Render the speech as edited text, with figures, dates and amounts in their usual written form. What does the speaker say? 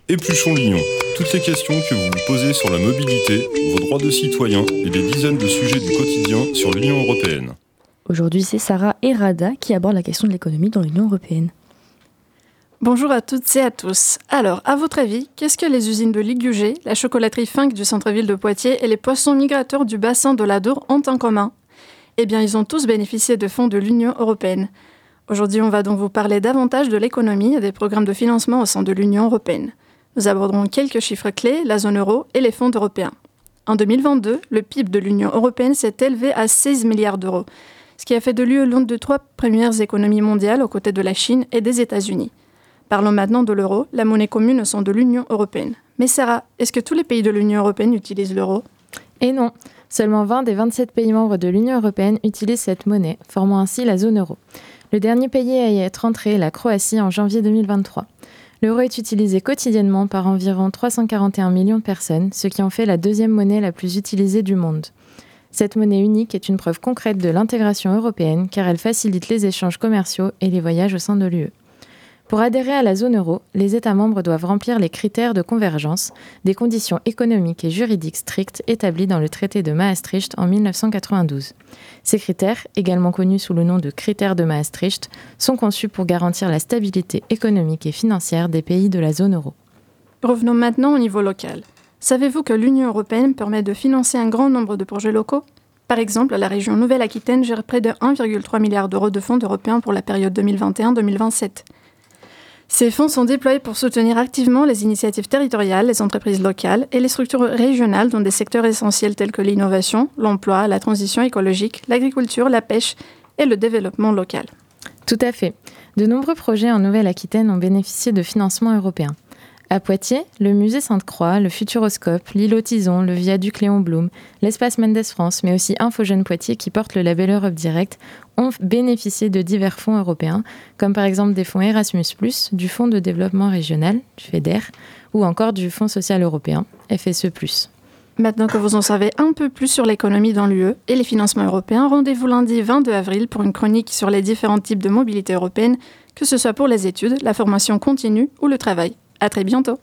Épluchons l'Union. Toutes les questions que vous vous posez sur la mobilité, vos droits de citoyen et des dizaines de sujets du quotidien sur l'Union européenne. Aujourd'hui, c'est Sarah et Rada qui abordent la question de l'économie dans l'Union européenne. Bonjour à toutes et à tous. Alors, à votre avis, qu'est-ce que les usines de Ligugé, la chocolaterie Fink du centre-ville de Poitiers et les poissons migrateurs du bassin de l'Adour ont en commun ? Eh bien, ils ont tous bénéficié de fonds de l'Union européenne. Aujourd'hui, on va donc vous parler davantage de l'économie et des programmes de financement au sein de l'Union européenne. Nous aborderons quelques chiffres clés, la zone euro et les fonds européens. En 2022, le PIB de l'Union européenne s'est élevé à 16 milliards d'euros, ce qui a fait de lui l'une des 3 premières économies mondiales aux côtés de la Chine et des États-Unis. Parlons maintenant de l'euro, la monnaie commune au sein de l'Union européenne. Mais Sarah, est-ce que tous les pays de l'Union européenne utilisent l'euro ? Et non, seulement 20 des 27 pays membres de l'Union européenne utilisent cette monnaie, formant ainsi la zone euro. Le dernier pays à y être entré est la Croatie en janvier 2023. L'euro est utilisé quotidiennement par environ 341 millions de personnes, ce qui en fait la deuxième monnaie la plus utilisée du monde. Cette monnaie unique est une preuve concrète de l'intégration européenne car elle facilite les échanges commerciaux et les voyages au sein de l'UE. Pour adhérer à la zone euro, les États membres doivent remplir les critères de convergence, des conditions économiques et juridiques strictes établies dans le traité de Maastricht en 1992. Ces critères, également connus sous le nom de critères de Maastricht, sont conçus pour garantir la stabilité économique et financière des pays de la zone euro. Revenons maintenant au niveau local. Savez-vous que l'Union européenne permet de financer un grand nombre de projets locaux ? Par exemple, la région Nouvelle-Aquitaine gère près de 1,3 milliard d'euros de fonds européens pour la période 2021-2027. Ces fonds sont déployés pour soutenir activement les initiatives territoriales, les entreprises locales et les structures régionales dans des secteurs essentiels tels que l'innovation, l'emploi, la transition écologique, l'agriculture, la pêche et le développement local. Tout à fait. De nombreux projets en Nouvelle-Aquitaine ont bénéficié de financements européens. À Poitiers, le musée Sainte-Croix, le Futuroscope, l'îlot Tison, le viaduc Léon Blum, l'espace Mendes France, mais aussi Infogène Poitiers qui porte le label Europe Direct, ont bénéficié de divers fonds européens, comme par exemple des fonds Erasmus+, du Fonds de développement régional, du FEDER, ou encore du Fonds social européen, FSE+. Maintenant que vous en savez un peu plus sur l'économie dans l'UE et les financements européens, rendez-vous lundi 22 avril pour une chronique sur les différents types de mobilité européenne, que ce soit pour les études, la formation continue ou le travail. À très bientôt.